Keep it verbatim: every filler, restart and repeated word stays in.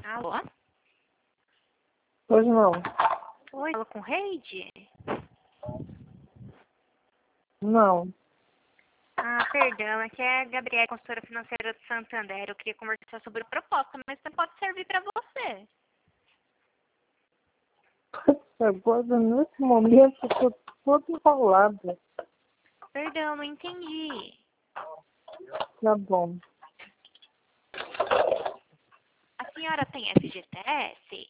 Alô? Pois não. Oi, fala com Reide? Não. Ah, perdão, aqui é a Gabriela, consultora financeira do Santander. Eu queria conversar sobre proposta, mas não pode servir para você. Agora, nesse momento, eu tô toda enrolada. Perdão, não entendi. Tá bom. A senhora tem F G T S?